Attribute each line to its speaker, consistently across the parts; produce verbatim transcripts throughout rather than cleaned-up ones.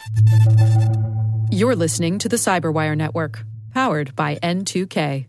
Speaker 1: You're listening to the Cyberwire Network, powered by N two K.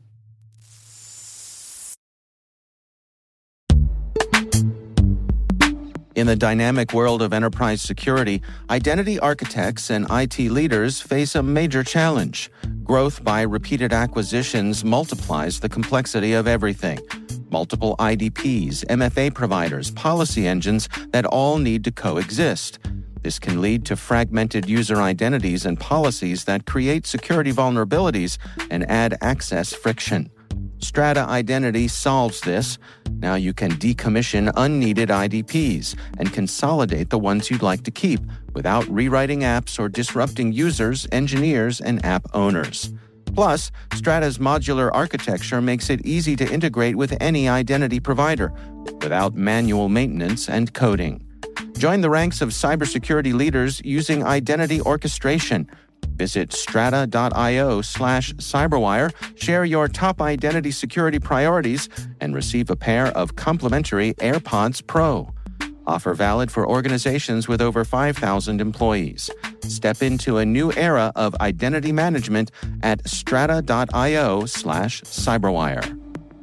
Speaker 2: In the dynamic world of enterprise security, identity architects and I T leaders face a major challenge. Growth by repeated acquisitions multiplies the complexity of everything. Multiple I D Ps, M F A providers, policy engines that all need to coexist. This can lead to fragmented user identities and policies that create security vulnerabilities and add access friction. Strata Identity solves this. Now you can decommission unneeded I D Ps and consolidate the ones you'd like to keep without rewriting apps or disrupting users, engineers, and app owners. Plus, Strata's modular architecture makes it easy to integrate with any identity provider without manual maintenance and coding. Join the ranks of cybersecurity leaders using identity orchestration. Visit strata.io slash cyberwire, share your top identity security priorities, and receive a pair of complimentary AirPods Pro. Offer valid for organizations with over five thousand employees. Step into a new era of identity management at strata.io slash cyberwire.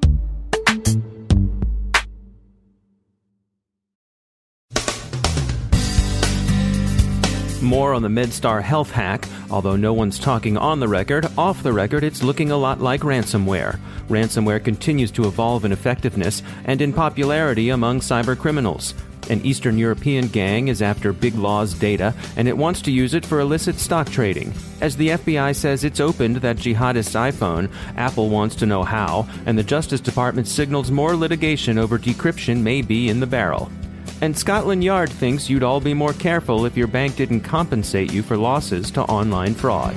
Speaker 3: More on the MedStar health hack. Although no one's talking on the record, off the record it's looking a lot like ransomware. Ransomware continues to evolve in effectiveness and in popularity among cyber criminals. An Eastern European gang is after Big Law's data, and it wants to use it for illicit stock trading. As the F B I says it's opened that jihadist's iPhone, Apple wants to know how, and the Justice Department signals more litigation over decryption may be in the barrel. And Scotland Yard thinks you'd all be more careful if your bank didn't compensate you for losses to online fraud.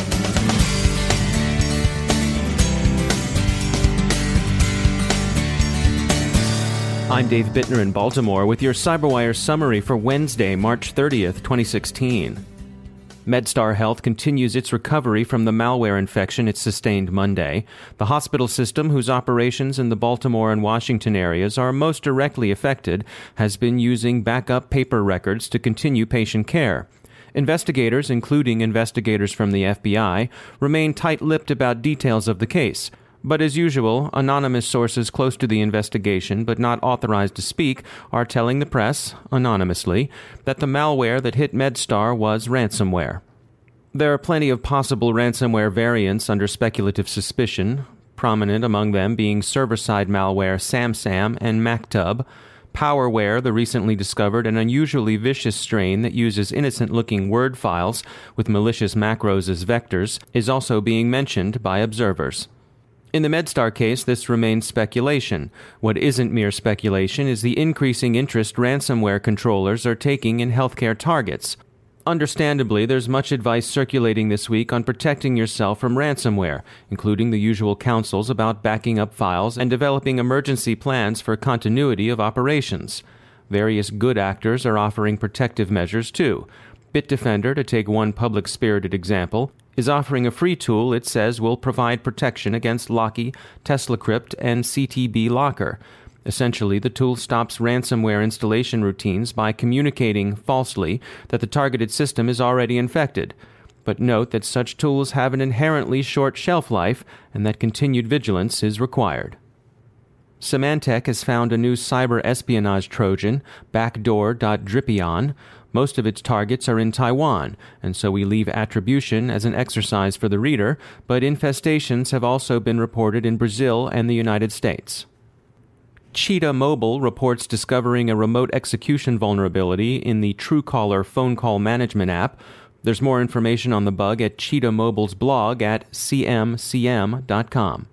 Speaker 3: I'm Dave Bittner in Baltimore with your CyberWire summary for Wednesday, March thirtieth, twenty sixteen. MedStar Health continues its recovery from the malware infection it sustained Monday. The hospital system, whose operations in the Baltimore and Washington areas are most directly affected, has been using backup paper records to continue patient care. Investigators, including investigators from the F B I, remain tight-lipped about details of the case. But as usual, anonymous sources close to the investigation but not authorized to speak are telling the press, anonymously, that the malware that hit MedStar was ransomware. There are plenty of possible ransomware variants under speculative suspicion, prominent among them being server-side malware SamSam and MacTub. Powerware, the recently discovered and unusually vicious strain that uses innocent-looking Word files with malicious macros as vectors, is also being mentioned by observers. In the MedStar case, this remains speculation. What isn't mere speculation is the increasing interest ransomware controllers are taking in healthcare targets. Understandably, there's much advice circulating this week on protecting yourself from ransomware, including the usual counsels about backing up files and developing emergency plans for continuity of operations. Various good actors are offering protective measures, too. Bitdefender, to take one public-spirited example, is offering a free tool it says will provide protection against Locky, TeslaCrypt, and C T B Locker. Essentially, the tool stops ransomware installation routines by communicating falsely that the targeted system is already infected. But note that such tools have an inherently short shelf life and that continued vigilance is required. Symantec has found a new cyber espionage Trojan, backdoor dot dripion. Most of its targets are in Taiwan, and so we leave attribution as an exercise for the reader, but infestations have also been reported in Brazil and the United States. Cheetah Mobile reports discovering a remote execution vulnerability in the Truecaller phone call management app. There's more information on the bug at Cheetah Mobile's blog at c m c m dot com.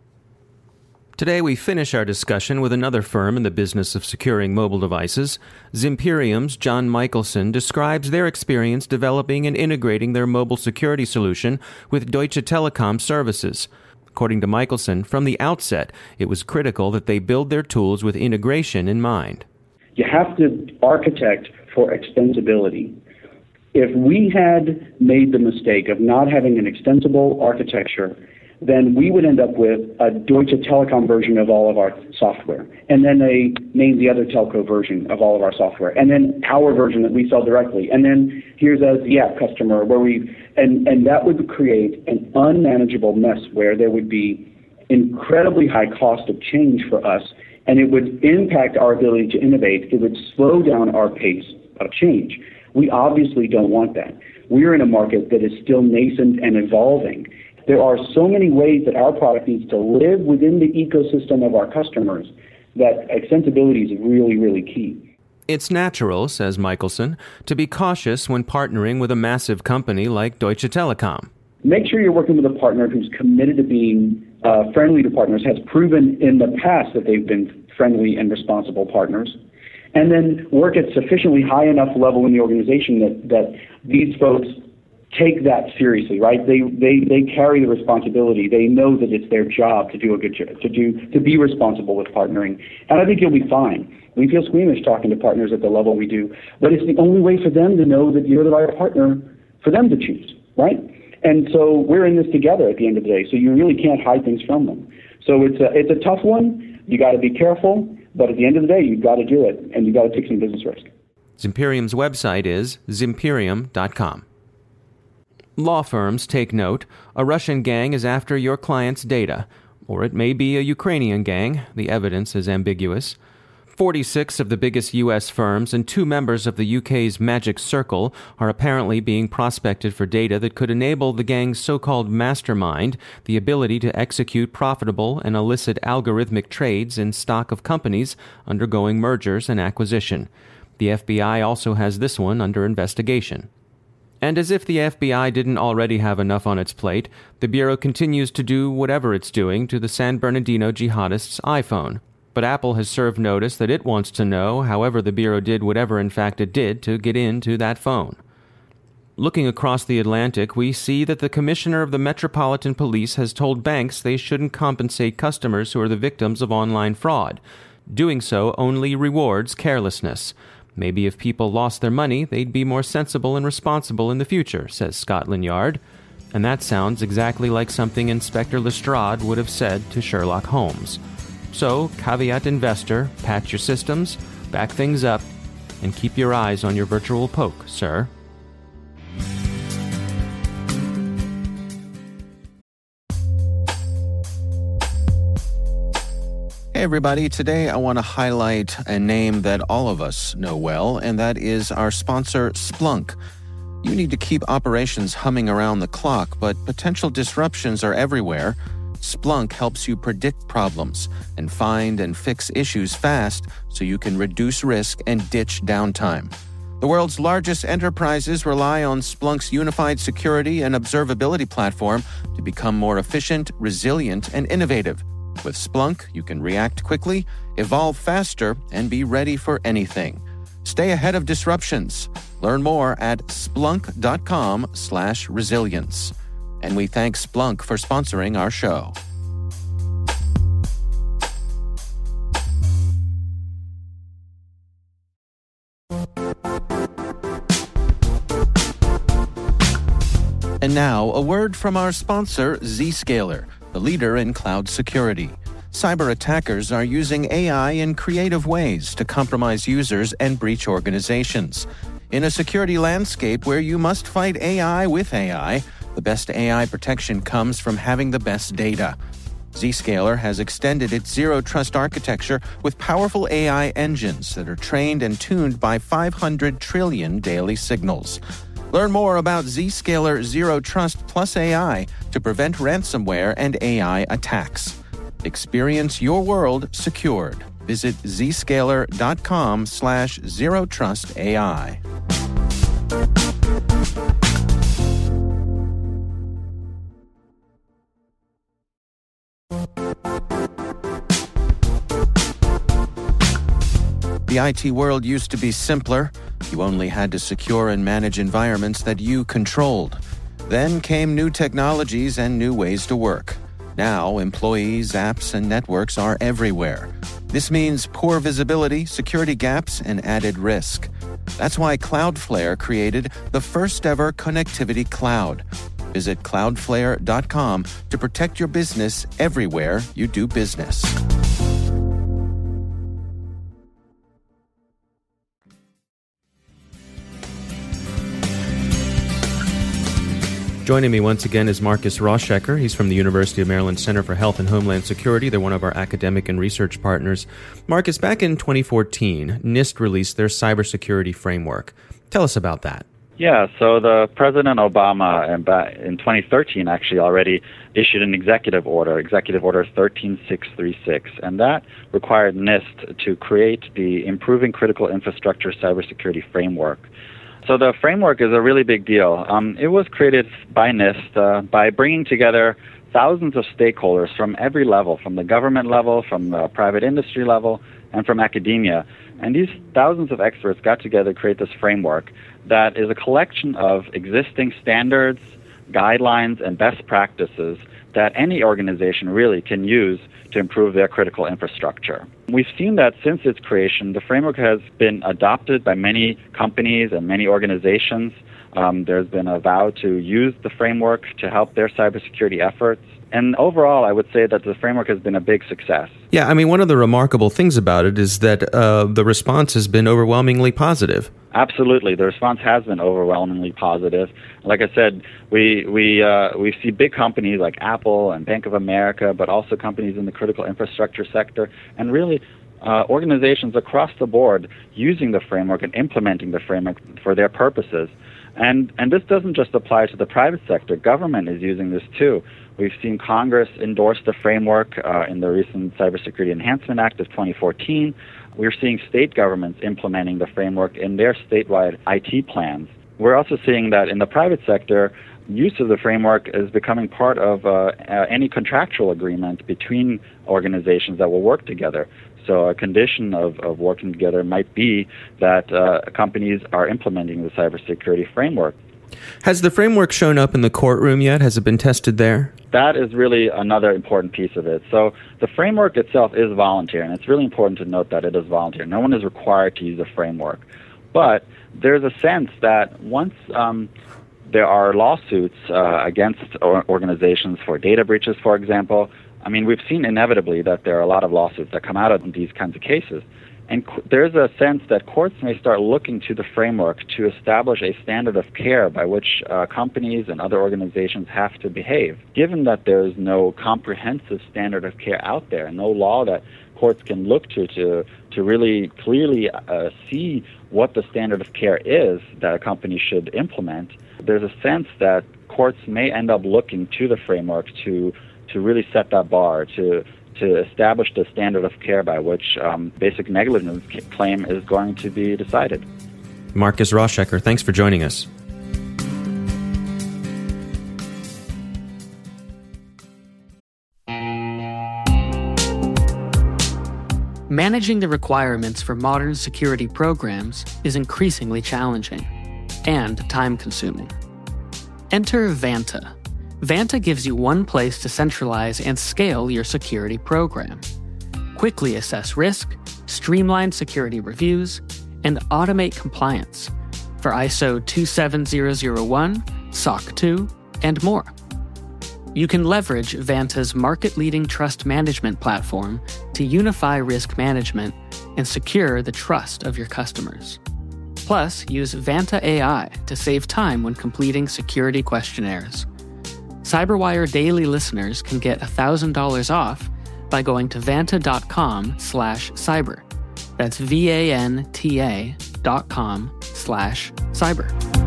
Speaker 3: Today we finish our discussion with another firm in the business of securing mobile devices. Zimperium's John Michelson describes their experience developing and integrating their mobile security solution with Deutsche Telekom services. According to Michelson, from the outset, it was critical that they build their tools with integration in mind.
Speaker 4: You have to architect for extensibility. If we had made the mistake of not having an extensible architecture then we would end up with a Deutsche Telekom version of all of our software. And then they name the other telco version of all of our software. And then our version that we sell directly. And then here's a Yap customer where we, and, and that would create an unmanageable mess where there would be incredibly high cost of change for us, and it would impact our ability to innovate. It would slow down our pace of change. We obviously don't want that. We're in a market that is still nascent and evolving. There are so many ways that our product needs to live within the ecosystem of our customers that extensibility is really, really key.
Speaker 3: It's natural, says Michelson, to be cautious when partnering with a massive company like Deutsche Telekom.
Speaker 4: Make sure you're working with a partner who's committed to being uh, friendly to partners, has proven in the past that they've been friendly and responsible partners, and then work at sufficiently high enough level in the organization that, that these folks take that seriously, right? They, they they carry the responsibility. They know that it's their job to do a good job, to do to be responsible with partnering. And I think you'll be fine. We feel squeamish talking to partners at the level we do, but it's the only way for them to know that you're the right partner for them to choose, right? And so we're in this together at the end of the day, so you really can't hide things from them. So it's a, it's a tough one. You got to be careful, but at the end of the day, you've got to do it, and you've got to take some business risk.
Speaker 3: Zimperium's website is zimperium dot com. Law firms take note. A Russian gang is after your client's data, or it may be a Ukrainian gang. The evidence is ambiguous. forty-six of the biggest U S firms and two members of the U K's Magic Circle are apparently being prospected for data that could enable the gang's so-called mastermind the ability to execute profitable and illicit algorithmic trades in stock of companies undergoing mergers and acquisition. The F B I also has this one under investigation. And as if the F B I didn't already have enough on its plate, the Bureau continues to do whatever it's doing to the San Bernardino jihadist's iPhone. But Apple has served notice that it wants to know however the Bureau did whatever in fact it did to get into that phone. Looking across the Atlantic, we see that the Commissioner of the Metropolitan Police has told banks they shouldn't compensate customers who are the victims of online fraud. Doing so only rewards carelessness. Maybe if people lost their money, they'd be more sensible and responsible in the future, says Scotland Yard. And that sounds exactly like something Inspector Lestrade would have said to Sherlock Holmes. So, caveat investor, patch your systems, back things up, and keep your eyes on your virtual poke, sir.
Speaker 2: Hey everybody, today I want to highlight a name that all of us know well, and that is our sponsor, Splunk. You need to keep operations humming around the clock, but potential disruptions are everywhere. Splunk helps you predict problems and find and fix issues fast so you can reduce risk and ditch downtime. The world's largest enterprises rely on Splunk's unified security and observability platform to become more efficient, resilient, and innovative. With Splunk, you can react quickly, evolve faster, and be ready for anything. Stay ahead of disruptions. Learn more at splunk.com slash resilience. And we thank Splunk for sponsoring our show. And now, a word from our sponsor, Zscaler, the leader in cloud security. Cyber attackers are using A I in creative ways to compromise users and breach organizations. In a security landscape where you must fight A I with A I, the best A I protection comes from having the best data. Zscaler has extended its zero-trust architecture with powerful A I engines that are trained and tuned by five hundred trillion daily signals. Learn more about Zscaler Zero Trust Plus A I to prevent ransomware and A I attacks. Experience your world secured. Visit zscaler.com slash zero trust AI. The I T world used to be simpler. You only had to secure and manage environments that you controlled. Then came new technologies and new ways to work. Now, employees, apps, and networks are everywhere. This means poor visibility, security gaps, and added risk. That's why Cloudflare created the first-ever connectivity cloud. Visit cloudflare dot com to protect your business everywhere you do business.
Speaker 3: Joining me once again is Marcus Rauschecker. He's from the University of Maryland Center for Health and Homeland Security. They're one of our academic and research partners. Marcus, back in twenty fourteen, NIST released their cybersecurity framework. Tell us about that.
Speaker 5: Yeah, so the President Obama in, in twenty thirteen actually already issued an executive order, Executive Order thirteen six thirty-six, and that required NIST to create the Improving Critical Infrastructure Cybersecurity Framework. So the framework is a really big deal. Um, it was created by NIST uh, by bringing together thousands of stakeholders from every level, from the government level, from the private industry level, and from academia. And these thousands of experts got together to create this framework that is a collection of existing standards, guidelines, and best practices that any organization really can use to improve their critical infrastructure. We've seen that since its creation, the framework has been adopted by many companies and many organizations. Um, there's been a vow to use the framework to help their cybersecurity efforts. And overall, I would say that the framework has been a big success.
Speaker 3: Yeah, I mean, one of the remarkable things about it is that uh, the response has been overwhelmingly positive.
Speaker 5: Absolutely. The response has been overwhelmingly positive. Like I said, we we uh, we see big companies like Apple and Bank of America, but also companies in the critical infrastructure sector, and really uh, organizations across the board using the framework and implementing the framework for their purposes. And and this doesn't just apply to the private sector. Government is using this too. We've seen Congress endorse the framework uh, in the recent Cybersecurity Enhancement Act of twenty fourteen. We're seeing state governments implementing the framework in their statewide I T plans. We're also seeing that in the private sector, use of the framework is becoming part of uh, uh, any contractual agreement between organizations that will work together. So a condition of, of working together might be that uh, companies are implementing the cybersecurity framework.
Speaker 3: Has the framework shown up in the courtroom yet? Has it been tested there?
Speaker 5: That is really another important piece of it. So the framework itself is voluntary, and it's really important to note that it is voluntary. No one is required to use the framework. But there's a sense that once um, there are lawsuits uh, against organizations for data breaches, for example, I mean, we've seen inevitably that there are a lot of lawsuits that come out of these kinds of cases. And co- there's a sense that courts may start looking to the framework to establish a standard of care by which uh, companies and other organizations have to behave. Given that there's no comprehensive standard of care out there, no law that courts can look to to, to really clearly uh, see what the standard of care is that a company should implement, there's a sense that courts may end up looking to the framework to to really set that bar, to to establish the standard of care by which um, basic negligence claim is going to be decided.
Speaker 3: Marcus Rauschecker, thanks for joining us.
Speaker 6: Managing the requirements for modern security programs is increasingly challenging and time-consuming. Enter Vanta. Vanta gives you one place to centralize and scale your security program. Quickly assess risk, streamline security reviews, and automate compliance for I S O two seven zero zero one, S O C two, and more. You can leverage Vanta's market-leading trust management platform to unify risk management and secure the trust of your customers. Plus, use Vanta A I to save time when completing security questionnaires. CyberWire Daily listeners can get one thousand dollars off by going to vanta.com slash cyber. That's V-A-N-T-A dot com slash cyber.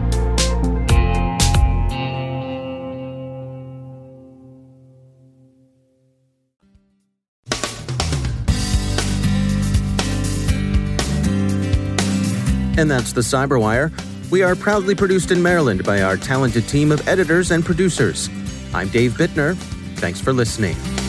Speaker 2: And that's the CyberWire. We are proudly produced in Maryland by our talented team of editors and producers. I'm Dave Bittner. Thanks for listening.